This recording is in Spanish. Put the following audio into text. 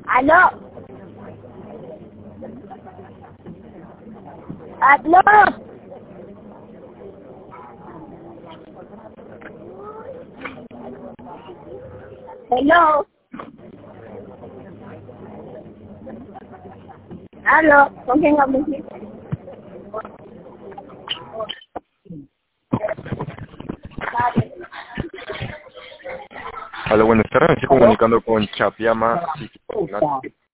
Aló. Aló. Hello. Aló. ¿Con quién hablo? Hola, buenas tardes. Me estoy comunicando con Chapiama.